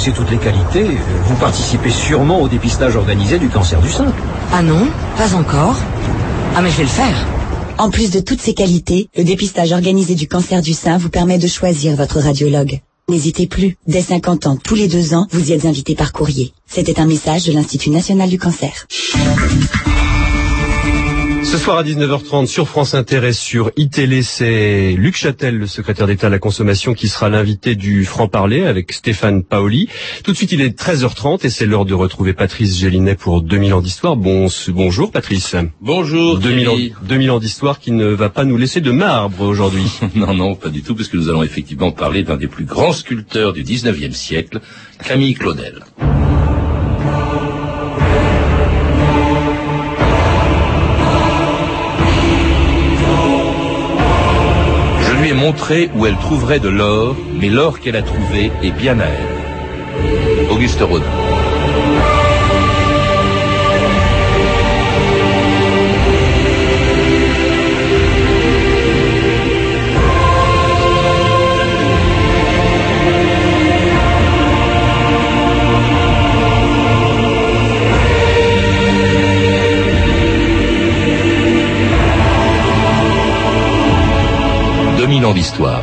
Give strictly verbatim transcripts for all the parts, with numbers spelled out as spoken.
connaissez toutes les qualités, vous participez sûrement au dépistage organisé du cancer du sein. Ah non, pas encore. Ah mais je vais le faire. En plus de toutes ces qualités, le dépistage organisé du cancer du sein vous permet de choisir votre radiologue. N'hésitez plus, dès cinquante ans, tous les deux ans, vous y êtes invité par courrier. C'était un message de l'Institut national du cancer. Ce soir à dix-neuf heures trente sur France Inter et sur iTélé, c'est Luc Châtel, le secrétaire d'État à la consommation, qui sera l'invité du franc-parler avec Stéphane Paoli. Tout de suite, il est treize heures trente et c'est l'heure de retrouver Patrice Gélinet pour deux mille ans d'histoire. Bon, bonjour Patrice. Bonjour. deux mille ans, deux mille ans d'histoire qui ne va pas nous laisser de marbre aujourd'hui. Non, non, pas du tout, parce que nous allons effectivement parler d'un des plus grands sculpteurs du dix-neuvième siècle, Camille Claudel. Je lui ai montré où elle trouverait de l'or, mais l'or qu'elle a trouvé est bien à elle. Auguste Rodin. deux mille ans d'histoire.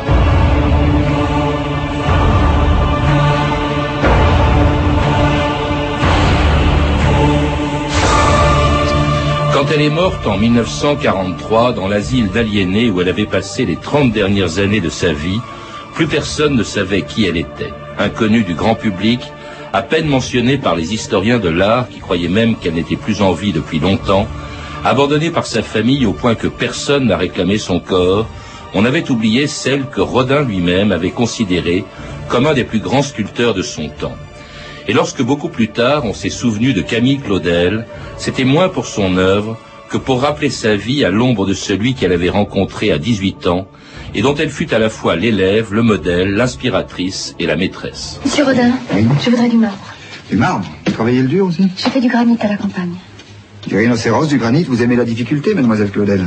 Quand elle est morte en mille neuf cent quarante-trois dans l'asile d'aliénés où elle avait passé les trente dernières années de sa vie, plus personne ne savait qui elle était. Inconnue du grand public, à peine mentionnée par les historiens de l'art qui croyaient même qu'elle n'était plus en vie depuis longtemps, abandonnée par sa famille au point que personne n'a réclamé son corps, on avait oublié celle que Rodin lui-même avait considérée comme un des plus grands sculpteurs de son temps. Et lorsque beaucoup plus tard on s'est souvenu de Camille Claudel, c'était moins pour son œuvre que pour rappeler sa vie à l'ombre de celui qu'elle avait rencontré à dix-huit ans et dont elle fut à la fois l'élève, le modèle, l'inspiratrice et la maîtresse. Monsieur Rodin, oui. Je voudrais du marbre. Du marbre? Vous travaillez le dur aussi? J'ai fait du granit à la campagne. Du rhinocéros, du granit, vous aimez la difficulté, mademoiselle Claudel?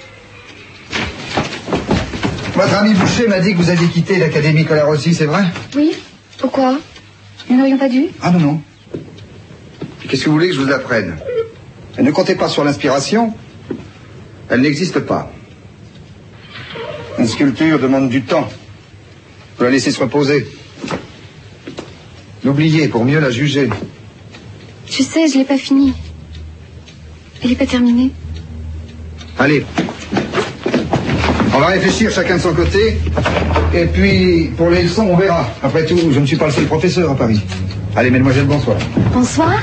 Votre ami Boucher m'a dit que vous aviez quitté l'Académie Colarossi, c'est vrai? Oui. Pourquoi? Nous n'aurions pas dû? Ah non, non. Qu'est-ce que vous voulez que je vous apprenne? Et ne comptez pas sur l'inspiration. Elle n'existe pas. Une sculpture demande du temps. Faut la laisser se reposer. L'oublier pour mieux la juger. Je sais, je l'ai pas finie. Elle n'est pas terminée. Allez. On va réfléchir chacun de son côté. Et puis, pour les leçons, on verra. Après tout, je ne suis pas le seul professeur à Paris. Allez, mesdemoiselles, bonsoir. Bonsoir.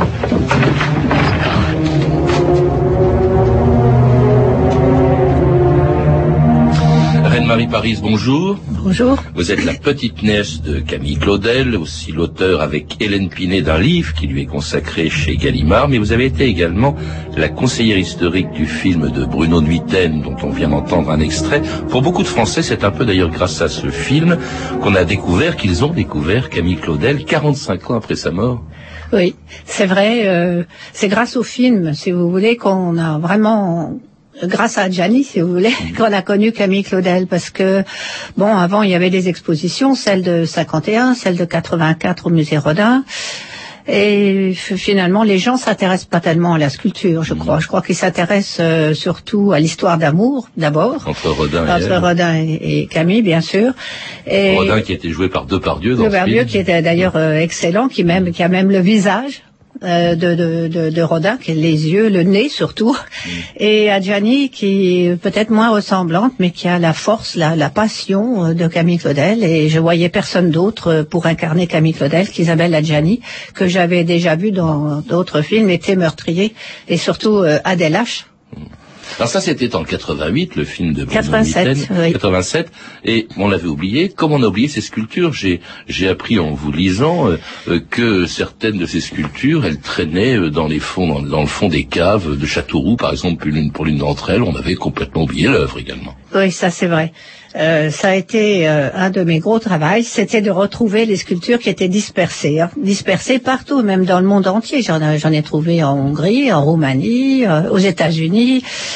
Reine-Marie Paris, bonjour. Bonjour. Vous êtes la petite nièce de Camille Claudel, aussi l'auteur avec Hélène Pinet d'un livre qui lui est consacré chez Gallimard, mais vous avez été également la conseillère historique du film de Bruno Nuiten, dont on vient d'entendre un extrait. Pour beaucoup de Français, c'est un peu d'ailleurs grâce à ce film qu'on a découvert, qu'ils ont découvert Camille Claudel quarante-cinq ans après sa mort. Oui, c'est vrai, euh, c'est grâce au film, si vous voulez, qu'on a vraiment... grâce à Adjani, si vous voulez, qu'on a connu Camille Claudel, parce que, bon, avant, il y avait des expositions, celle de cinquante et un, celle de quatre-vingt-quatre au musée Rodin, et finalement, les gens s'intéressent pas tellement à la sculpture, je crois. Je crois qu'ils s'intéressent euh, surtout à l'histoire d'amour, d'abord. Entre Rodin et Entre Rodin et, et Camille, bien sûr. Et Rodin qui a été joué par Depardieu dans ce film. Depardieu qui était d'ailleurs euh, excellent, qui même, qui a même le visage Euh, de, de, de, de Rodin, qui est les yeux, le nez surtout, mmh. et Adjani qui est peut-être moins ressemblante, mais qui a la force, la, la passion de Camille Claudel, et je voyais personne d'autre pour incarner Camille Claudel qu'Isabelle Adjani, que j'avais déjà vu dans d'autres films, était meurtrier, et surtout euh, Adèle H. Alors ça, c'était en quatre-vingt-huit, le film de Bruno quatre-vingt-sept, Nuiten, oui. quatre-vingt-sept, et on l'avait oublié. Comme on a oublié ces sculptures, j'ai j'ai appris en vous lisant euh, que certaines de ces sculptures, elles traînaient euh, dans les fonds, dans, dans le fond des caves de Châteauroux, par exemple, pour l'une pour l'une d'entre elles, on avait complètement oublié l'œuvre également. Oui, ça c'est vrai. Euh, ça a été euh, un de mes gros travaux, c'était de retrouver les sculptures qui étaient dispersées, hein, dispersées partout, même dans le monde entier. J'en, j'en ai trouvé en Hongrie, en Roumanie, euh, aux États-Unis.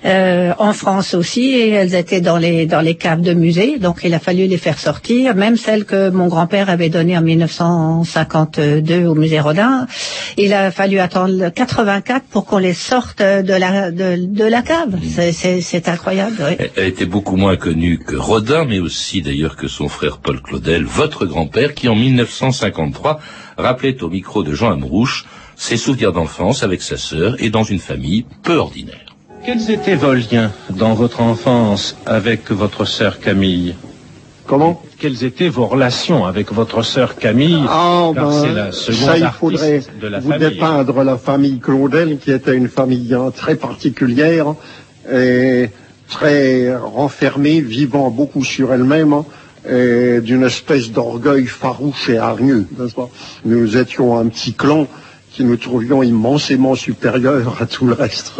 euh, en France aussi, et elles étaient dans les dans les caves de musée, donc il a fallu les faire sortir, même celles que mon grand-père avait données en mille neuf cent cinquante-deux au musée Rodin. Il a fallu attendre quatre-vingt-quatre pour qu'on les sorte de la de, de la cave. C'est, c'est, c'est incroyable. Oui. Elle était beaucoup moins connue que Rodin, mais aussi d'ailleurs que son frère Paul Claudel, votre grand-père, qui en mille neuf cent cinquante-trois rappelait au micro de Jean Amrouche ses souvenirs d'enfance avec sa sœur et dans une famille peu ordinaire. Quels étaient vos liens dans votre enfance avec votre sœur Camille? Comment? Quelles étaient vos relations avec votre sœur Camille? Ah, car ben, c'est la seconde ça, il artiste faudrait de la vous famille. dépeindre la famille Claudel, qui était une famille hein, très particulière et très renfermée, vivant beaucoup sur elle-même, hein, et d'une espèce d'orgueil farouche et hargneux, n'est-ce pas? Nous étions un petit clan qui nous trouvions immensément supérieurs à tout le reste.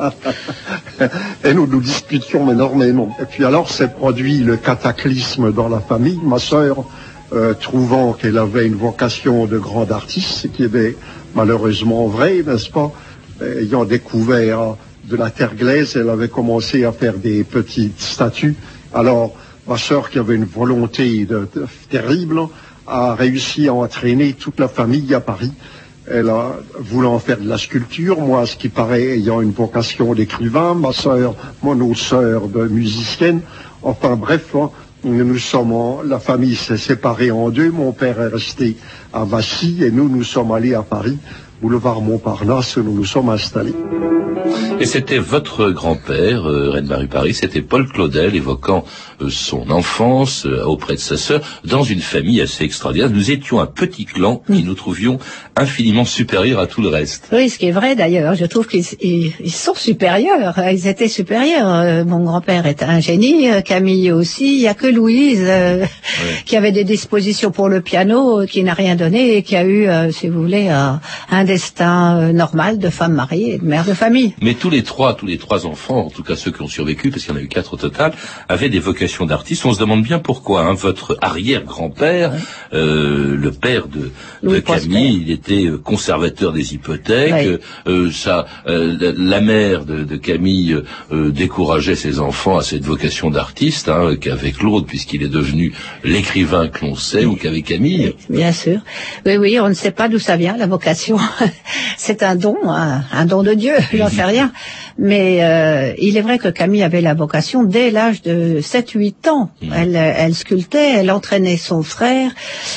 Et nous nous disputions énormément. Et puis alors s'est produit le cataclysme dans la famille. Ma sœur, euh, trouvant qu'elle avait une vocation de grande artiste, ce qui était malheureusement vrai, n'est-ce pas, ayant découvert de la terre glaise, elle avait commencé à faire des petites statues. Alors, ma sœur, qui avait une volonté de, de, terrible, a réussi à entraîner toute la famille à Paris. Elle a voulu en faire de la sculpture, moi, ce qui paraît, ayant une vocation d'écrivain, ma sœur, mon autre sœur de musicienne. Enfin, bref, hein, nous nous sommes, en, la famille s'est séparée en deux. Mon père est resté à Vassy et nous, nous sommes allés à Paris, boulevard Montparnasse, où nous nous sommes installés. Et c'était votre grand-père, euh, Reine-Marie Paris, c'était Paul Claudel, évoquant euh, son enfance euh, auprès de sa sœur, dans une famille assez extraordinaire. Nous étions un petit clan qui nous trouvions infiniment supérieurs à tout le reste. Oui, ce qui est vrai d'ailleurs. Je trouve qu'ils ils, ils sont supérieurs. Ils étaient supérieurs. Euh, mon grand-père était un génie, euh, Camille aussi. Il n'y a que Louise euh, ouais. qui avait des dispositions pour le piano, euh, qui n'a rien donné et qui a eu, euh, si vous voulez, euh, un destin euh, normal de femme mariée et de mère de famille. Mais tous les trois, tous les trois enfants, en tout cas ceux qui ont survécu, parce qu'il y en a eu quatre au total, avaient des vocations d'artistes. On se demande bien pourquoi. Hein. Votre arrière-grand-père, ouais. euh, le père de, de Camille, il était conservateur des hypothèques. Ouais. Euh, ça, euh, la mère de, de Camille euh, décourageait ses enfants à cette vocation d'artiste, hein, qu'avait Claude, puisqu'il est devenu l'écrivain que l'on sait, oui. ou qu'avait Camille. Oui, bien sûr. Oui, oui, on ne sait pas d'où ça vient, la vocation. C'est un don, un, un don de Dieu, j'en sais rien. Mais euh, il est vrai que Camille avait la vocation dès l'âge de sept huit ans. Mmh. Elle, elle sculptait, elle entraînait son frère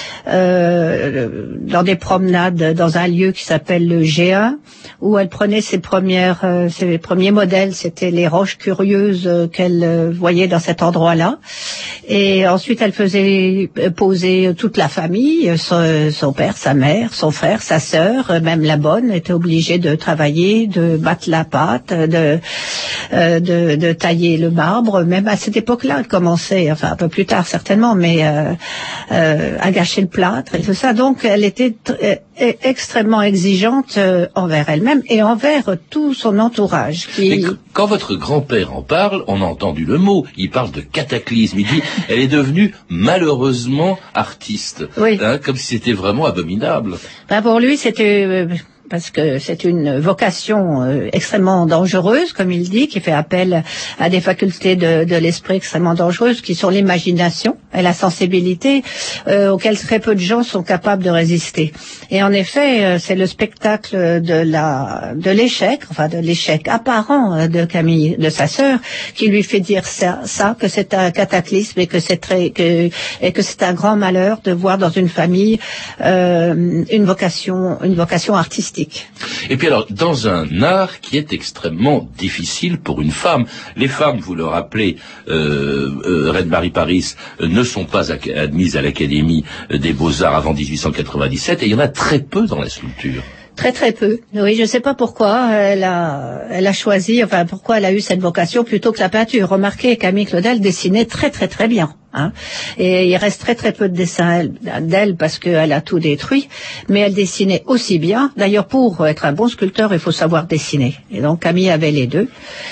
euh, dans des promenades dans un lieu qui s'appelle le G un, où elle prenait ses premières, euh, ses premiers modèles. C'était les roches curieuses euh, qu'elle euh, voyait dans cet endroit-là. Et ensuite, elle faisait poser toute la famille, son, son père, sa mère, son frère, sa sœur, même la bonne était obligée de travailler, de battre la pâte, de, euh, de, de tailler le marbre. Même à cette époque-là, elle commençait, enfin un peu plus tard certainement, mais euh, euh, à gâcher le plâtre et tout ça. Donc, elle était t- extrêmement exigeante euh, envers elle-même et envers tout son entourage. Qui... Quand votre grand-père en parle, on a entendu le mot. Il parle de cataclysme. Il dit, elle est devenue malheureusement artiste. Oui. Hein, comme si c'était vraiment abominable. Ben pour lui, c'était... Euh, parce que c'est une vocation euh, extrêmement dangereuse, comme il dit, qui fait appel à des facultés de, de l'esprit extrêmement dangereuses, qui sont l'imagination et la sensibilité, euh, auxquelles très peu de gens sont capables de résister. Et en effet, euh, c'est le spectacle de la de l'échec, enfin de l'échec apparent de Camille, de sa sœur, qui lui fait dire ça, ça que c'est un cataclysme et que c'est très que et que c'est un grand malheur de voir dans une famille euh, une vocation une vocation artistique. Et puis alors, dans un art qui est extrêmement difficile pour une femme, les femmes, vous le rappelez, euh, euh, Reine-Marie Paris, euh, ne sont pas ac- admises à l'Académie des Beaux-Arts avant dix-huit cent quatre-vingt-dix-sept, et il y en a très peu dans la sculpture. Très très peu. Oui, je ne sais pas pourquoi elle a, elle a choisi, enfin pourquoi elle a eu cette vocation plutôt que la peinture. Remarquez, Camille Claudel dessinait très très très bien. Hein. Et il reste très très peu de dessins d'elle parce qu'elle a tout détruit, mais elle dessinait aussi bien. D'ailleurs, pour être un bon sculpteur, il faut savoir dessiner. Et donc Camille avait les deux.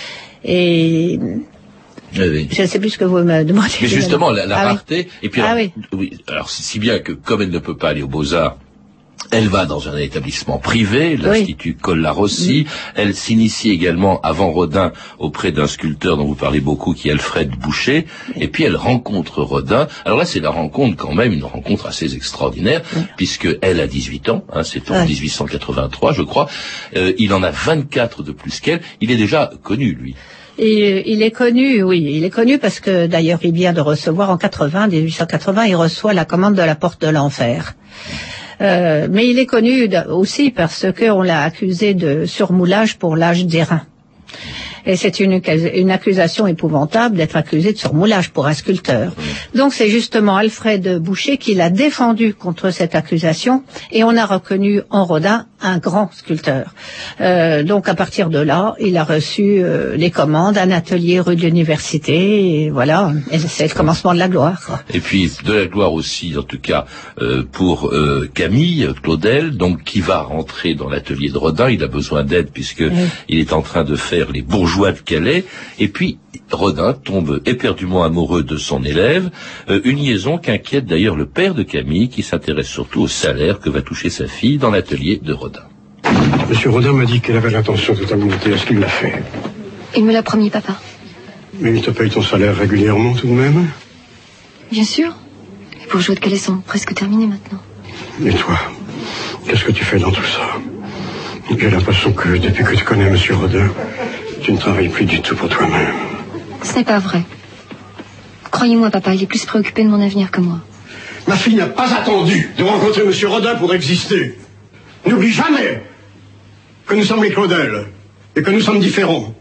Et oui, oui. Je ne sais plus ce que vous me demandez. Mais justement, la, la ah, rareté. Oui. Et puis, ah, alors, oui. oui, alors si bien que comme elle ne peut pas aller aux Beaux-Arts, Elle va dans un établissement privé, l'Institut oui. Colarossi. Mmh. Elle s'initie également, avant Rodin, auprès d'un sculpteur dont vous parlez beaucoup, qui est Alfred Boucher. Et puis elle rencontre Rodin. Alors là, c'est la rencontre quand même, une rencontre assez extraordinaire, mmh. puisque elle a dix-huit ans, hein, c'est en ouais. dix-huit cent quatre-vingt-trois, je crois. Euh, il en a vingt-quatre de plus qu'elle. Il est déjà connu, lui. Et il est connu, oui, il est connu parce que d'ailleurs il vient de recevoir en quatre-vingts, dix-huit cent quatre-vingts, il reçoit la commande de la Porte de l'Enfer. Euh, mais il est connu aussi parce qu'on l'a accusé de surmoulage pour l'âge d'airain. Et c'est une, une accusation épouvantable d'être accusé de surmoulage pour un sculpteur. Donc c'est justement Alfred Boucher qui l'a défendu contre cette accusation, et on a reconnu en Rodin un grand sculpteur. Euh, donc à partir de là, il a reçu euh, les commandes, un atelier rue de l'Université, et voilà, et c'est le commencement de la gloire, quoi. Et puis de la gloire aussi, en tout cas, euh, pour euh, Camille Claudel, donc qui va rentrer dans l'atelier de Rodin. Il a besoin d'aide puisque oui. il est en train de faire les bourgeois de Calais, et puis Rodin tombe éperdument amoureux de son élève, euh, une liaison qu'inquiète d'ailleurs le père de Camille, qui s'intéresse surtout au salaire que va toucher sa fille dans l'atelier de Rodin. Monsieur Rodin m'a dit qu'elle avait l'intention de t'augmenter. Est-ce qu'il l'a fait? Il me l'a promis, papa. Mais il te paye ton salaire régulièrement tout de même? Bien sûr. Les bourgeois de Calais sont presque terminés maintenant. Et toi, qu'est-ce que tu fais dans tout ça? J'ai l'impression que depuis que tu connais Monsieur Rodin, tu ne travailles plus du tout pour toi-même. Ce n'est pas vrai. Croyez-moi, papa, il est plus préoccupé de mon avenir que moi. Ma fille n'a pas attendu de rencontrer Monsieur Rodin pour exister. N'oublie jamais que nous sommes les Claudel et que nous sommes différents.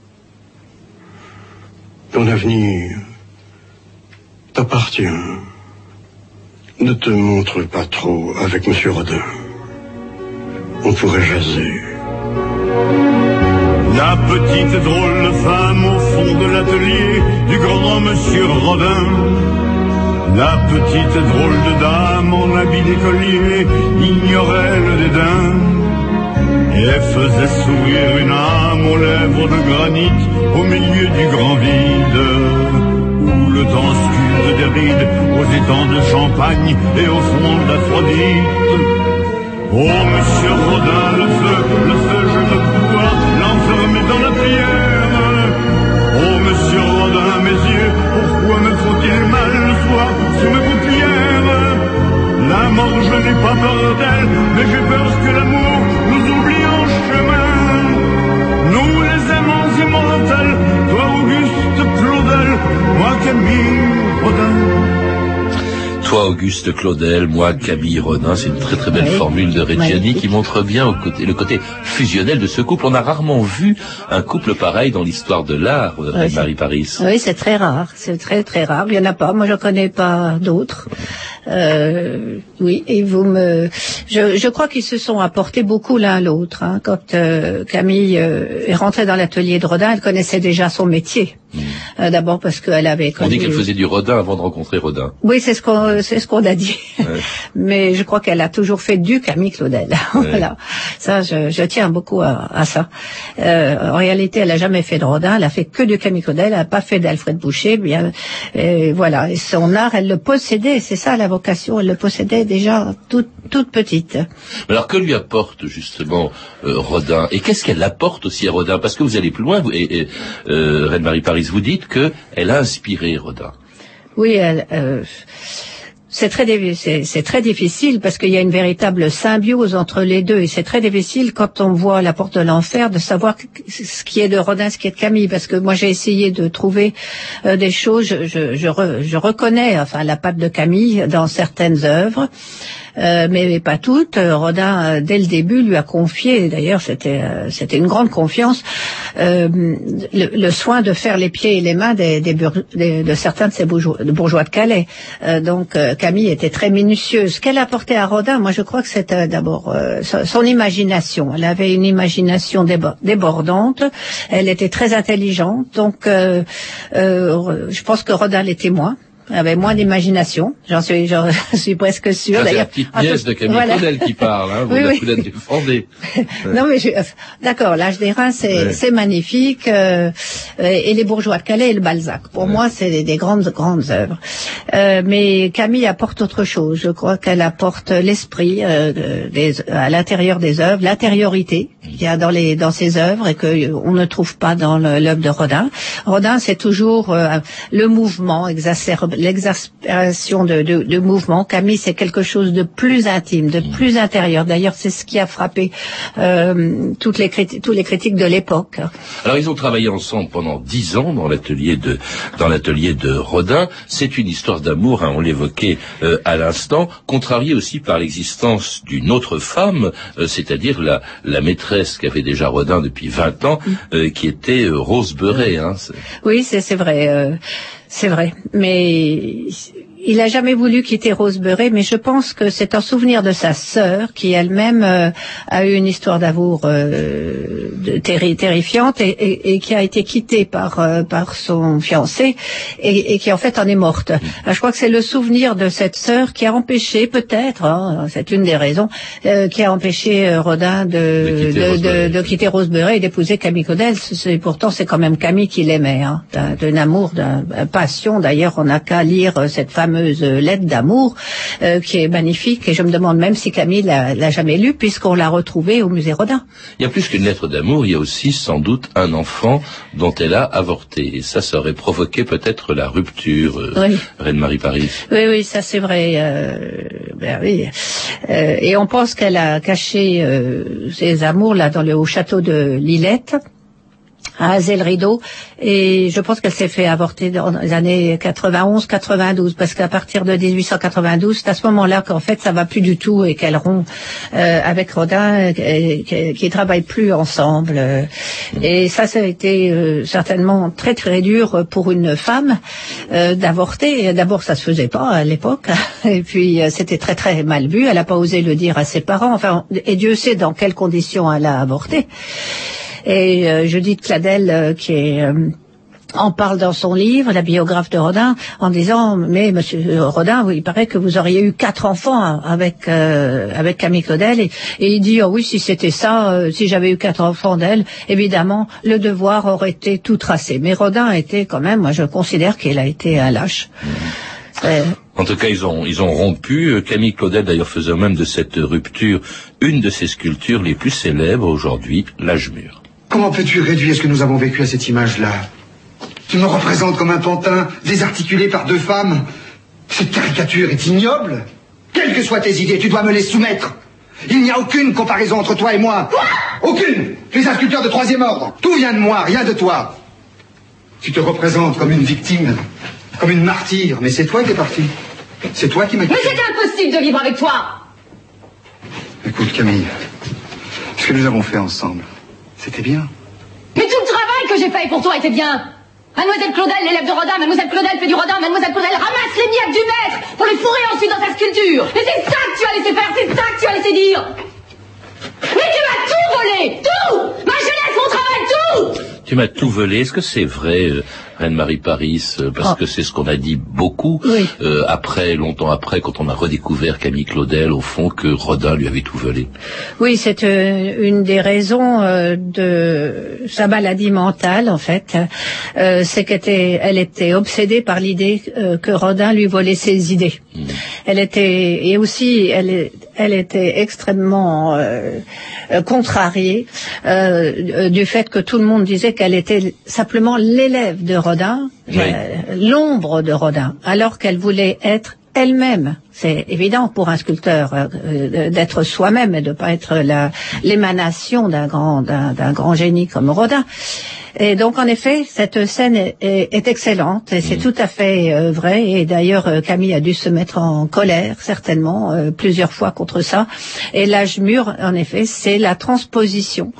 Ton avenir t'appartient. Ne te montre pas trop avec Monsieur Rodin. On pourrait jaser. La petite drôle de femme au fond de l'atelier du grand Monsieur Rodin. La petite drôle de dame en habit d'écolier ignorait le dédain et faisait sourire une âme aux lèvres de granit au milieu du grand vide où le temps sculpte des rides aux étangs de Champagne et au fond de l'Aphrodite. Oh, Monsieur Rodin, le feu, le feu, je ne pourrais l'enfermer dans la prière. Oh, Monsieur Rodin, mes yeux, pourquoi me faut-il mal le soir sous mes paupières? La mort, je n'ai pas peur d'elle, mais j'ai peur que l'amour nous oublie en chemin. Nous, les aimants immortels, toi, Auguste Claudel, moi, Camille Rodin. Toi, Auguste Claudel, moi, Camille Rodin, c'est une très très belle oui. formule de Reggiani qui montre bien au côté, le côté fusionnel de ce couple. On a rarement vu un couple pareil dans l'histoire de l'art, oui, Marie Paris. Oui, c'est très rare, c'est très très rare. Il y en a pas, moi je connais pas d'autres. Euh, oui, et vous me, je, je crois qu'ils se sont apportés beaucoup l'un à l'autre. Hein. Quand euh, Camille euh, est rentrée dans l'atelier de Rodin, elle connaissait déjà son métier. Mmh. Euh, d'abord parce qu'elle avait connu... On dit qu'elle faisait du Rodin avant de rencontrer Rodin. Oui, c'est ce qu'on, c'est ce qu'on a dit. Ouais. Mais je crois qu'elle a toujours fait du Camille Claudel. Ouais. Voilà. Ça, je, je tiens beaucoup à, à ça. Euh, en réalité, elle a jamais fait de Rodin. Elle a fait que du Camille Claudel. Elle a pas fait d'Alfred Boucher. Bien, et voilà. Et son art, elle le possédait. C'est ça la vocation. Elle le possédait déjà toute, toute petite. Alors que lui apporte justement euh, Rodin, et qu'est-ce qu'elle apporte aussi à Rodin? Parce que vous allez plus loin, vous, et, et euh, Reine-Marie Paris, vous dites que elle a inspiré Rodin. Oui, elle, euh, c'est très, c'est, c'est très difficile parce qu'il y a une véritable symbiose entre les deux, et c'est très difficile quand on voit La Porte de l'Enfer de savoir ce qui est de Rodin, ce qui est de Camille, parce que moi j'ai essayé de trouver euh, des choses, je, je, je, re, je reconnais enfin la patte de Camille dans certaines œuvres. Euh, mais pas toutes. Rodin, euh, dès le début, lui a confié, d'ailleurs c'était euh, c'était une grande confiance, euh, le, le soin de faire les pieds et les mains des, des, des, de certains de ces bourgeois de, bourgeois de Calais. Euh, donc euh, Camille était très minutieuse. Ce qu'elle apportait à Rodin, moi je crois que c'était d'abord euh, son, son imagination. Elle avait une imagination débordante. Elle était très intelligente. Donc euh, euh, je pense que Rodin l'était moins. avait moins d'imagination. J'en suis, j'en suis presque sûre. Ça, c'est D'ailleurs, la petite nièce de Camille voilà. Claudel qui parle. Hein, vous, oui, la, oui. vous la défendez. Non, mais je, d'accord. L'Âge des reins, c'est, ouais. c'est magnifique. Euh, et les Bourgeois de Calais et le Balzac. Pour ouais. moi, c'est des, des grandes, grandes œuvres. Euh, mais Camille apporte autre chose. Je crois qu'elle apporte l'esprit euh, des, à l'intérieur des œuvres, l'intériorité qu'il y a dans les dans ses œuvres et que on ne trouve pas dans le, l'œuvre de Rodin. Rodin, c'est toujours euh, le mouvement exacerbé. L'exaspération de, de, de mouvement. Camille, c'est quelque chose de plus intime, de plus intérieur. D'ailleurs, c'est ce qui a frappé euh, toutes les criti- tous les critiques de l'époque. Alors, ils ont travaillé ensemble pendant dix ans dans l'atelier de dans l'atelier de Rodin. C'est une histoire d'amour, hein, on l'évoquait euh, à l'instant, contrariée aussi par l'existence d'une autre femme, euh, c'est-à-dire la la maîtresse qu'avait déjà Rodin depuis vingt ans, euh, qui était euh, Rose Beuret. Hein, c'est... Oui, c'est c'est vrai. Euh... C'est vrai, mais il n'a jamais voulu quitter Rose Beuret, mais je pense que c'est un souvenir de sa sœur qui elle-même euh, a eu une histoire d'amour euh, de, terri- terrifiante et, et, et qui a été quittée par euh, par son fiancé et, et qui en fait en est morte. Alors, je crois que c'est le souvenir de cette sœur qui a empêché peut-être, hein, c'est une des raisons, euh, qui a empêché euh, Rodin de de quitter, de, de, de quitter Rose Beuret et d'épouser Camille Claudel. C'est, pourtant, c'est quand même Camille qui l'aimait, hein, d'un, d'un amour, d'un, d'un passion. D'ailleurs, on n'a qu'à lire euh, cette fameuse lettre d'amour euh, qui est magnifique et je me demande même si Camille l'a, l'a jamais lue puisqu'on l'a retrouvée au musée Rodin. Il y a plus qu'une lettre d'amour, il y a aussi sans doute un enfant dont elle a avorté et ça, ça aurait provoqué peut-être la rupture, euh, oui. Reine-Marie Paris. Oui, oui, ça c'est vrai. Euh, ben oui. Euh, et on pense qu'elle a caché euh, ses amours là dans le au château de Lillette, à Azel-Rideau, et je pense qu'elle s'est fait avorter dans les années quatre-vingt-onze quatre-vingt-douze, parce qu'à partir de dix-huit cent quatre-vingt-douze, c'est à ce moment-là qu'en fait ça va plus du tout et qu'elle rompt euh, avec Rodin, et, et, qu'ils travaillent plus ensemble. Euh, et ça, ça a été euh, certainement très très dur pour une femme euh, d'avorter. D'abord, ça se faisait pas à l'époque, et puis euh, c'était très très mal vu. Elle a pas osé le dire à ses parents. Enfin, et Dieu sait dans quelles conditions elle a avorté. Et euh, Judith Cladel, euh, qui est, euh, en parle dans son livre, la biographe de Rodin, en disant, mais Monsieur Rodin, il paraît que vous auriez eu quatre enfants avec euh, avec Camille Claudel, et, et il dit, oh oui, si c'était ça, euh, si j'avais eu quatre enfants d'elle, évidemment, le devoir aurait été tout tracé. Mais Rodin a été quand même, moi je considère qu'il a été un lâche. Euh, En tout cas, ils ont ils ont rompu. Camille Claudel, d'ailleurs, faisait même de cette rupture une de ses sculptures les plus célèbres aujourd'hui, l'Âge mûr. Comment peux-tu réduire ce que nous avons vécu à cette image-là? Tu me représentes comme un pantin désarticulé par deux femmes. Cette caricature est ignoble. Quelles que soient tes idées, tu dois me les soumettre. Il n'y a aucune comparaison entre toi et moi. Quoi? Aucune. Tu es un sculpteur de troisième ordre. Tout vient de moi, rien de toi. Tu te représentes comme une victime, comme une martyre, mais c'est toi qui es parti. C'est toi qui m'as... Mais c'était impossible de vivre avec toi. Écoute, Camille, ce que nous avons fait ensemble, c'était bien. Mais tout le travail que j'ai fait pour toi était bien. Mademoiselle Claudel, l'élève de Rodin, Mademoiselle Claudel fait du Rodin, Mademoiselle Claudel ramasse les miettes du maître pour les fourrer ensuite dans sa sculpture. Et c'est ça que tu as laissé faire, c'est ça que tu as laissé dire. Mais tu m'as tout volé, tout. Ma jeunesse, mon travail, tout. Tu m'as tout volé. Est-ce que c'est vrai, euh, Reine-Marie Paris, euh, parce oh. que c'est ce qu'on a dit beaucoup, oui. euh, après, longtemps après, quand on a redécouvert Camille Claudel, au fond, que Rodin lui avait tout volé. Oui, c'est euh, une des raisons euh, de sa maladie mentale, en fait. Euh, c'est qu'elle était, elle était obsédée par l'idée euh, que Rodin lui volait ses idées. Mmh. Elle était, et aussi, elle, elle était extrêmement euh, contrariée euh, du fait que tout le monde disait qu'elle était simplement l'élève de Rodin, oui. euh, l'ombre de Rodin, alors qu'elle voulait être elle-même. C'est évident pour un sculpteur euh, d'être soi-même et de ne pas être la, l'émanation d'un grand, d'un, d'un grand génie comme Rodin. Et donc, en effet, cette scène est, est, est excellente et c'est mmh. tout à fait euh, vrai. Et d'ailleurs, euh, Camille a dû se mettre en colère, certainement, euh, plusieurs fois contre ça. Et l'Âge mûr, en effet, c'est la transposition.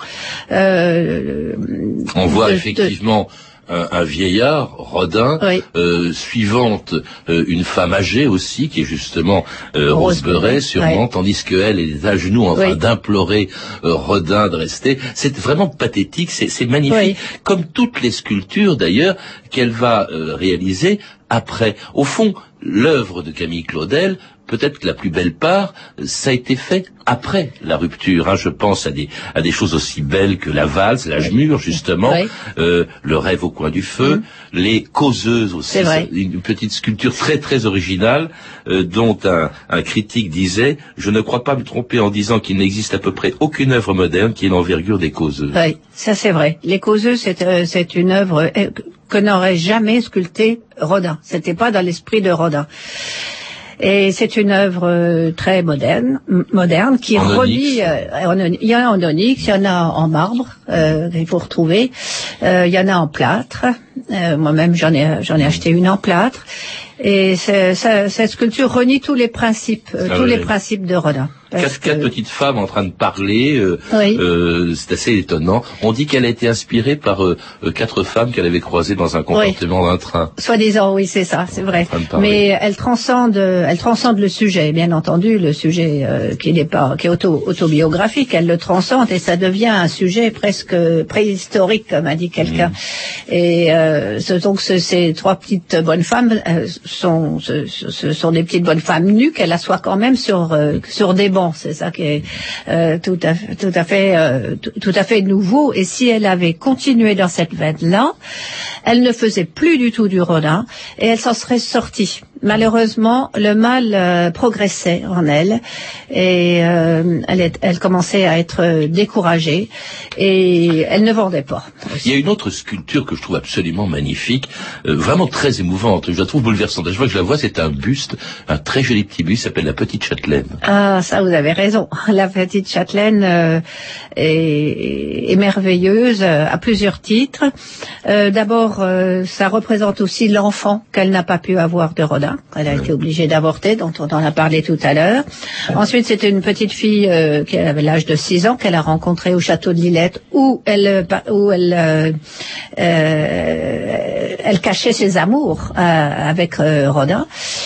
Euh, On voit de, effectivement... De, Un, un vieillard, Rodin, oui. euh, suivante euh, une femme âgée aussi, qui est justement euh, Rose Beuret, sûrement, oui. tandis qu'elle est à genoux en train oui. d'implorer euh, Rodin de rester. C'est vraiment pathétique, c'est, c'est magnifique, oui. comme toutes les sculptures d'ailleurs qu'elle va euh, réaliser après. Au fond, l'œuvre de Camille Claudel, peut-être que la plus belle part, ça a été fait après la rupture. Hein. Je pense à des à des choses aussi belles que la valse, l'âge mûr, justement, oui. euh, le rêve au coin du feu, mmh. les causeuses aussi. C'est vrai. Une petite sculpture très très originale, euh, dont un, un critique disait « Je ne crois pas me tromper en disant qu'il n'existe à peu près aucune œuvre moderne qui ait l'envergure des causeuses. » Oui, ça c'est vrai. Les causeuses, c'est euh, c'est une œuvre euh, que n'aurait jamais sculptée Rodin. C'était pas dans l'esprit de Rodin. Et c'est une œuvre euh, très moderne, m- moderne qui en relie. Euh, en, il y en a en onyx, il y en a en marbre, euh, il faut retrouver. Euh, il y en a en plâtre. Euh, moi-même, j'en ai, j'en ai acheté une en plâtre. Et c'est, ça, cette sculpture renie tous les principes, euh, ah tous oui. les principes de Rodin. Quatre, quatre petites femmes en train de parler, euh, oui. euh, c'est assez étonnant. On dit qu'elle a été inspirée par euh, quatre femmes qu'elle avait croisées dans un compartiment oui. d'un train. Soi-disant, oui, c'est ça, c'est vrai. Mais elle transcende, elle transcende le sujet, bien entendu, le sujet euh, qui n'est pas, qui est auto, autobiographique. Elle le transcende et ça devient un sujet presque préhistorique, comme a dit quelqu'un. Mmh. Et euh, ce, donc ce, ces trois petites bonnes femmes euh, sont, ce, ce sont des petites bonnes femmes nues qu'elle assoit quand même sur euh, sur des bancs. C'est ça qui est euh, tout à fait, tout à fait, euh, tout, tout à fait nouveau. Et si elle avait continué dans cette veine-là, elle ne faisait plus du tout du Rodin et elle s'en serait sortie. Malheureusement, le mal euh, progressait en elle et euh, elle, est, elle commençait à être découragée et elle ne vendait pas. Il y a une autre sculpture que je trouve absolument magnifique, euh, vraiment très émouvante. Je la trouve bouleversante. Je vois que je la vois, c'est un buste, un très joli petit buste, s'appelle la Petite Châtelaine. Ah, ça, vous avez raison. La Petite Châtelaine euh, est, est merveilleuse euh, à plusieurs titres. Euh, d'abord, euh, ça représente aussi l'enfant qu'elle n'a pas pu avoir de Rodin. Elle a été obligée d'avorter, dont on en a parlé tout à l'heure. Ensuite, c'était une petite fille euh, qui avait l'âge de six ans qu'elle a rencontrée au château de Lillette, où elle où elle euh, euh, elle cachait ses amours euh, avec euh, Rodin.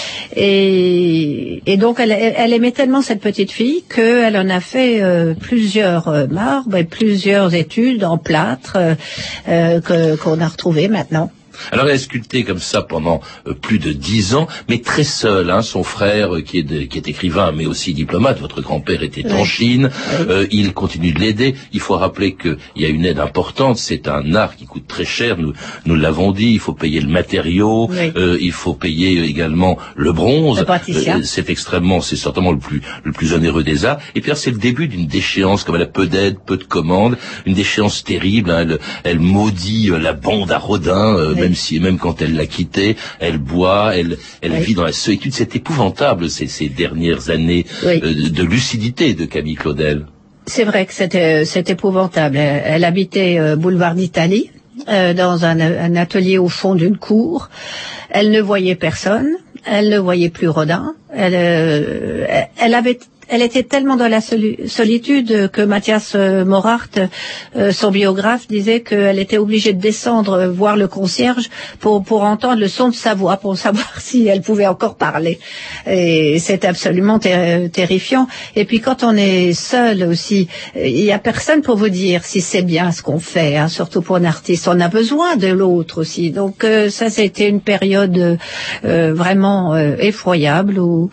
Et, et donc, elle, elle aimait tellement cette petite fille qu'elle en a fait euh, plusieurs euh, marbres et plusieurs études en plâtre euh, que, qu'on a retrouvées maintenant. Alors elle a sculpté comme ça pendant euh, plus de dix ans, mais très seul. Hein, son frère, euh, qui, est de, qui est écrivain, mais aussi diplomate, votre grand-père était oui. en Chine, oui. euh, il continue de l'aider. Il faut rappeler qu'il y a une aide importante, c'est un art qui coûte très cher, nous, nous l'avons dit, il faut payer le matériau, oui. euh, il faut payer également le bronze. Le pâtissier. Euh, c'est extrêmement, c'est certainement le plus, le plus onéreux des arts. Et puis c'est le début d'une déchéance, comme elle a peu d'aide, peu de commandes, une déchéance terrible. Hein, elle, elle maudit euh, la bande à Rodin, euh, oui. même si, même quand elle l'a quitté, elle boit, elle, elle oui. vit dans la solitude. C'est épouvantable ces, ces dernières années oui. euh, de lucidité de Camille Claudel. C'est vrai que c'était, c'est épouvantable. Elle, elle habitait euh, boulevard d'Italie, euh, dans un, un atelier au fond d'une cour. Elle ne voyait personne. Elle ne voyait plus Rodin. Elle, euh, elle avait Elle était tellement dans la soli- solitude que Mathias euh, Morart, euh, son biographe, disait qu'elle était obligée de descendre euh, voir le concierge pour pour entendre le son de sa voix, pour savoir si elle pouvait encore parler. Et c'est absolument ter- terrifiant. Et puis quand on est seul aussi, il y a personne pour vous dire si c'est bien ce qu'on fait, hein, surtout pour un artiste. On a besoin de l'autre aussi. Donc euh, ça, c'était une période euh, vraiment euh, effroyable où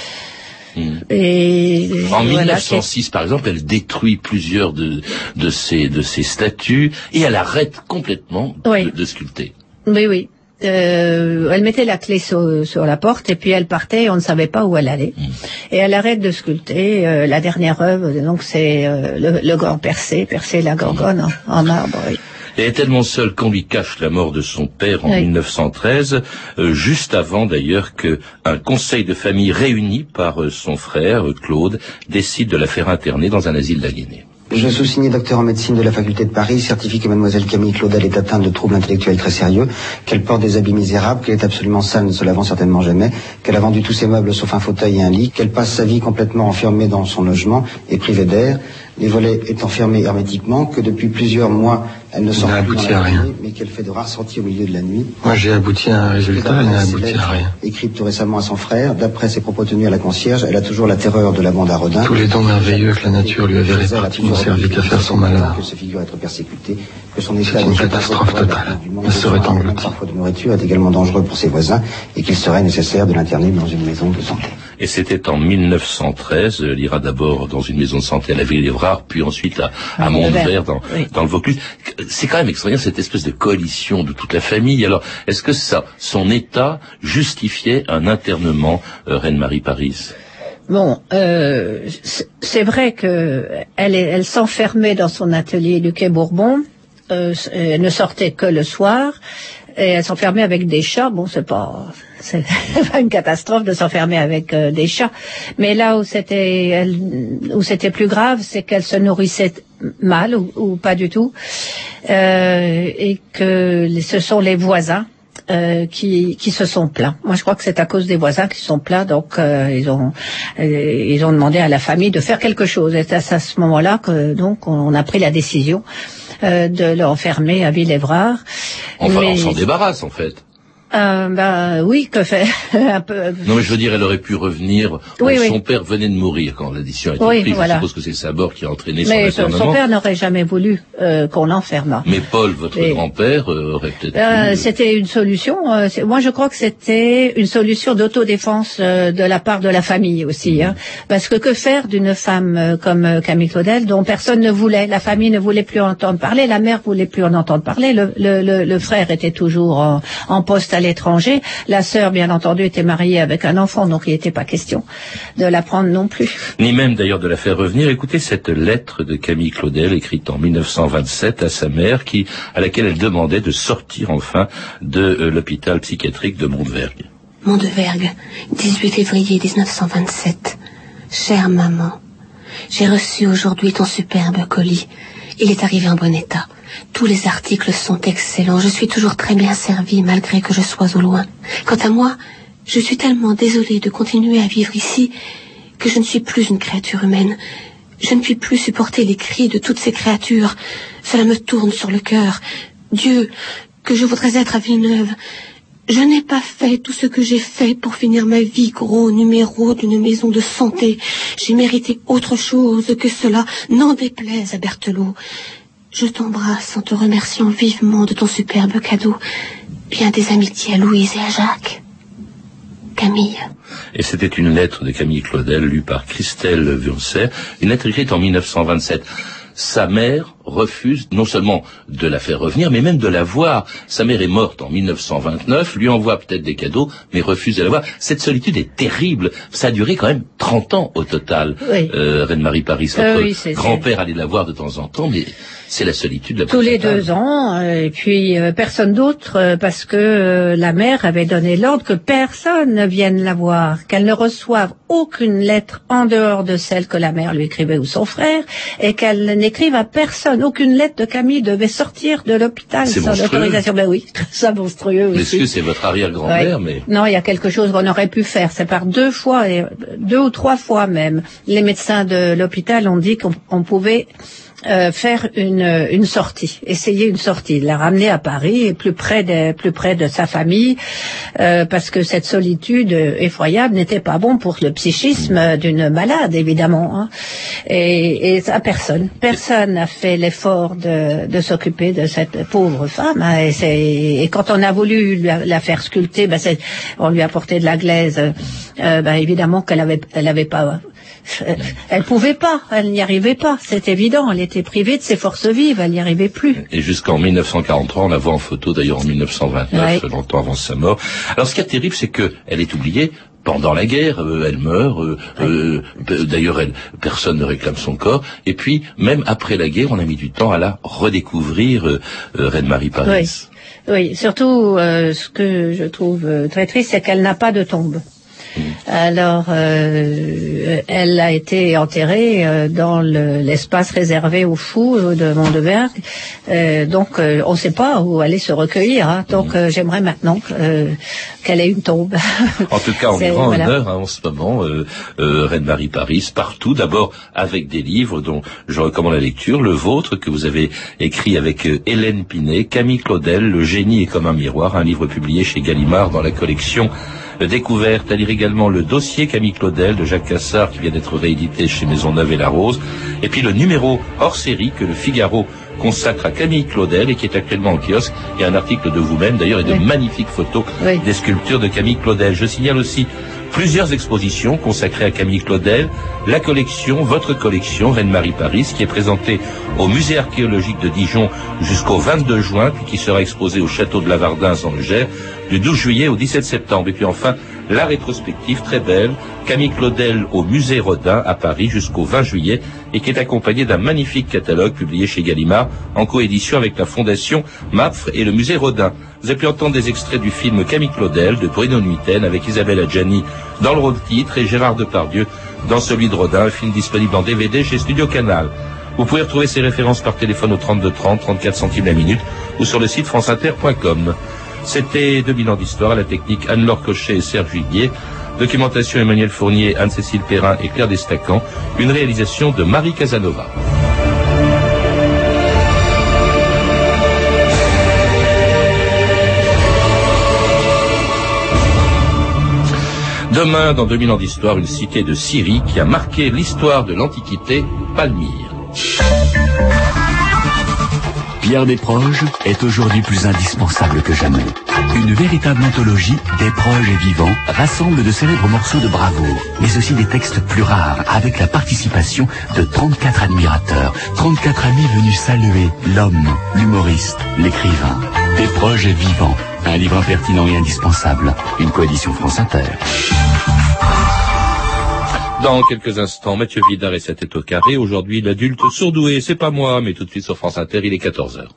Mmh. Et en mille neuf cent six, voilà, par exemple, elle détruit plusieurs de, de ces de ces statues et elle arrête complètement oui. de, de sculpter. Oui, oui. Euh, elle mettait la clé sur, sur la porte et puis elle partait et on ne savait pas où elle allait. Mmh. Et elle arrête de sculpter. Euh, la dernière œuvre, donc c'est euh, le, le grand Persée, Persée la Gorgone mmh. en, en marbre. Oui. Elle est tellement seule qu'on lui cache la mort de son père en oui. mille neuf cent treize, euh, juste avant d'ailleurs qu'un conseil de famille réuni par euh, son frère, euh, Claude, décide de la faire interner dans un asile d'aliénés. Je sous-signe docteur en médecine de la faculté de Paris, certifie que mademoiselle Camille Claudel est atteinte de troubles intellectuels très sérieux, qu'elle porte des habits misérables, qu'elle est absolument sale, ne se lavant certainement jamais, qu'elle a vendu tous ses meubles sauf un fauteuil et un lit, qu'elle passe sa vie complètement enfermée dans son logement et privée d'air, les volets étant fermés hermétiquement, que depuis plusieurs mois Elle ne sort n'a plus abouti dans la à rien. journée, mais qu'elle fait de rares sorties au milieu de la nuit. Moi, j'ai abouti à un résultat, elle n'a abouti à rien. Écrite tout récemment à son frère, d'après ses propos tenus à la concierge, elle a toujours la terreur de la bande à Rodin. Tous les dons merveilleux que la nature lui avait répartis n'ont servi qu'à faire son malheur. Que se figure être persécutée, que son C'est une catastrophe totale. Elle serait engloutie. Parfois de nourriture est également dangereux pour ses voisins et qu'il serait nécessaire de l'interner dans une maison de santé. Et c'était en mille neuf cent treize, elle ira d'abord dans une maison de santé à la Ville-d'Évrard, puis ensuite à, à Montvert, dans, oui. dans le Vaucluse. C'est quand même extraordinaire cette espèce de coalition de toute la famille. Alors, est-ce que ça, son état justifiait un internement, euh, Reine-Marie Paris ? Bon, euh, c'est vrai que elle, elle s'enfermait dans son atelier du Quai Bourbon. Euh, elle ne sortait que le soir. Et elle s'enfermait avec des chats. Bon, c'est pas, c'est pas une catastrophe de s'enfermer avec euh, des chats. Mais là où c'était, elle, où c'était plus grave, c'est qu'elle se nourrissait mal ou, ou pas du tout, euh, et que ce sont les voisins euh, qui, qui se sont plaints. Moi, je crois que c'est à cause des voisins qui se sont plaints. Donc, euh, ils ont, euh, ils ont demandé à la famille de faire quelque chose. Et c'est à ce moment-là que donc on a pris la décision Euh, de l'enfermer à Ville-d'Évrard. Enfin, mais... on s'en débarrasse, en fait. Euh, ben oui, que fait un peu. Non, mais je veux dire, elle aurait pu revenir. Oui, oui. Son père venait de mourir quand l'addition a été oui, prise. Voilà. Je suppose que c'est sa mort qui a entraîné mais son internement. son père n'aurait jamais voulu euh, qu'on l'enfermât. Mais Paul, votre Et... grand-père, euh, aurait peut-être. Euh, pu... C'était une solution. Euh, moi, je crois que c'était une solution d'autodéfense euh, de la part de la famille aussi. Mmh. Hein, parce que que faire d'une femme euh, comme euh, Camille Claudel, dont personne ne voulait, la famille ne voulait plus entendre parler, la mère voulait plus en entendre parler, le, le, le, le frère était toujours en, en poste à l'étranger. La sœur, bien entendu, était mariée avec un enfant, donc il n'était pas question de la prendre non plus. Ni même d'ailleurs de la faire revenir. Écoutez cette lettre de Camille Claudel, écrite en mille neuf cent vingt-sept à sa mère, qui, à laquelle elle demandait de sortir enfin de euh, l'hôpital psychiatrique de Montevergue. Montevergue, dix-huit février mille neuf cent vingt-sept. Chère maman, j'ai reçu aujourd'hui ton superbe colis. Il est arrivé en bon état. Tous les articles sont excellents. Je suis toujours très bien servie malgré que je sois au loin. Quant à moi, je suis tellement désolée de continuer à vivre ici que je ne suis plus une créature humaine. Je ne puis plus supporter les cris de toutes ces créatures. Cela me tourne sur le cœur. Dieu, que je voudrais être à Villeneuve. Je n'ai pas fait tout ce que j'ai fait pour finir ma vie gros numéro d'une maison de santé. J'ai mérité autre chose que cela, n'en déplaise à Berthelot. Je t'embrasse en te remerciant vivement de ton superbe cadeau. Bien des amitiés à Louise et à Jacques. Camille. Et c'était une lettre de Camille Claudel lue par Christelle Wurzer, une lettre écrite en mille neuf cent vingt-sept. Sa mère refuse non seulement de la faire revenir, mais même de la voir. Sa mère est morte en mille neuf cent vingt-neuf, lui envoie peut-être des cadeaux, mais refuse de la voir. Cette solitude est terrible. Ça a duré quand même trente ans au total. Oui. Euh, Reine-Marie Paris, votre euh, oui, grand-père allait la voir de temps en temps, mais c'est la solitude la plus tous les fatale. deux ans, et puis euh, personne d'autre, euh, parce que euh, la mère avait donné l'ordre que personne ne vienne la voir, qu'elle ne reçoive aucune lettre en dehors de celle que la mère lui écrivait ou son frère, et qu'elle n'écrive à personne. Aucune lettre de Camille devait sortir de l'hôpital sans l'autorisation. Ben oui, ça monstrueux aussi. Est-ce que c'est votre arrière-grand-mère, oui. mais... Non, il y a quelque chose qu'on aurait pu faire. C'est par deux fois, et deux ou trois fois même. Les médecins de l'hôpital ont dit qu'on on pouvait Euh, faire une, une sortie, essayer une sortie, la ramener à Paris, plus près de, plus près de sa famille, euh, parce que cette solitude effroyable n'était pas bon pour le psychisme d'une malade, évidemment. Hein. Et, et à personne, personne n'a fait l'effort de, de s'occuper de cette pauvre femme. Hein. Et, c'est, et quand on a voulu la, la faire sculpter, ben c'est, on lui a apporté de la glaise. Euh, ben évidemment qu'elle avait, elle avait pas. Elle pouvait pas, elle n'y arrivait pas, c'est évident, elle était privée de ses forces vives, elle n'y arrivait plus. Et jusqu'en mille neuf cent quarante-trois, on la voit en photo d'ailleurs en mille neuf cent vingt-neuf, ouais. Longtemps avant sa mort. Alors ce qui est terrible, c'est que elle est oubliée pendant la guerre, euh, elle meurt, euh, euh, d'ailleurs elle, personne ne réclame son corps, et puis même après la guerre, on a mis du temps à la redécouvrir, euh, euh, Reine-Marie Paris. Oui, oui. Surtout euh, ce que je trouve euh, très triste, c'est qu'elle n'a pas de tombe. Alors, euh, elle a été enterrée euh, dans le, l'espace réservé aux fous de Mondeberg. Euh, donc, euh, on ne sait pas où aller se recueillir. Hein. Donc, euh, j'aimerais maintenant euh, qu'elle ait une tombe. En tout cas, on lui rend voilà. honneur hein, en ce moment, euh, euh, Reine-Marie Paris, partout. D'abord avec des livres dont je recommande la lecture. Le vôtre que vous avez écrit avec euh, Hélène Pinet, Camille Claudel, Le génie est comme un miroir, un livre publié chez Gallimard dans la collection Découverte. À lire également Le dossier Camille Claudel de Jacques Cassard qui vient d'être réédité chez Maisonneuve et La Rose. Et puis le numéro hors série que le Figaro consacre à Camille Claudel et qui est actuellement en kiosque. Il y a un article de vous-même d'ailleurs et de oui. magnifiques photos oui. des sculptures de Camille Claudel. Je signale aussi plusieurs expositions consacrées à Camille Claudel. La collection, votre collection, Reine-Marie Paris, qui est présentée au musée archéologique de Dijon jusqu'au vingt-deux juin, puis qui sera exposée au château de Lavardin dans le Gers du douze juillet au dix-sept septembre. Et puis enfin, la rétrospective très belle, Camille Claudel au musée Rodin à Paris jusqu'au vingt juillet et qui est accompagnée d'un magnifique catalogue publié chez Gallimard en coédition avec la fondation MAPFRE et le musée Rodin. Vous avez pu entendre des extraits du film Camille Claudel de Bruno Nuiten avec Isabelle Adjani dans le rôle titre et Gérard Depardieu dans celui de Rodin, un film disponible en D V D chez Studio Canal. Vous pouvez retrouver ces références par téléphone au trente-deux trente, trente-quatre centimes la minute ou sur le site franceinter point com. C'était deux mille ans d'histoire à la technique Anne-Laure Cochet et Serge Viguier. Documentation Emmanuel Fournier, Anne-Cécile Perrin et Claire Destacan. Une réalisation de Marie Casanova. Demain, dans deux mille ans d'histoire, une cité de Syrie qui a marqué l'histoire de l'Antiquité, Palmyre. Pierre Desproges est aujourd'hui plus indispensable que jamais. Une véritable anthologie des proches et vivants rassemble de célèbres morceaux de bravoure, mais aussi des textes plus rares, avec la participation de trente-quatre admirateurs, trente-quatre amis venus saluer l'homme, l'humoriste, l'écrivain. Des proches et vivants, un livre impertinent et indispensable, une coédition France Inter. Dans quelques instants, Mathieu Vidard et sa tête au carré. Aujourd'hui, l'adulte sourdoué, c'est pas moi, mais tout de suite sur France Inter, il est quatorze heures.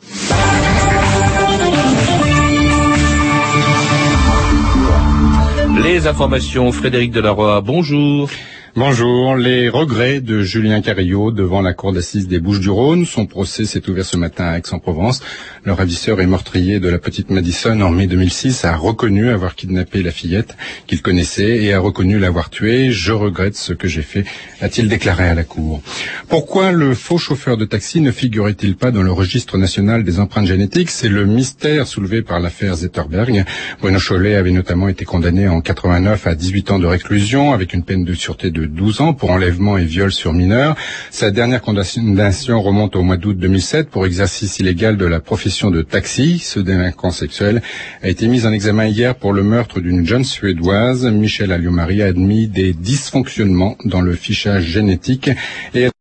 Les informations, Frédéric Delaroy, bonjour. Bonjour. Les regrets de Julien Carillo devant la cour d'assises des Bouches-du-Rhône. Son procès s'est ouvert ce matin à Aix-en-Provence. Le ravisseur et meurtrier de la petite Madison en mai deux mille six a reconnu avoir kidnappé la fillette qu'il connaissait et a reconnu l'avoir tuée. Je regrette ce que j'ai fait, a-t-il déclaré à la cour. Pourquoi le faux chauffeur de taxi ne figurait-il pas dans le registre national des empreintes génétiques? C'est le mystère soulevé par l'affaire Zetterberg. Bruno Chollet avait notamment été condamné en quatre-vingt-neuf à dix-huit ans de réclusion avec une peine de sûreté de douze ans pour enlèvement et viol sur mineur. Sa dernière condamnation remonte au mois d'août deux mille sept pour exercice illégal de la profession de taxi. Ce délinquant sexuel a été mis en examen hier pour le meurtre d'une jeune Suédoise. Michel Alliot-Marie a admis des dysfonctionnements dans le fichage génétique et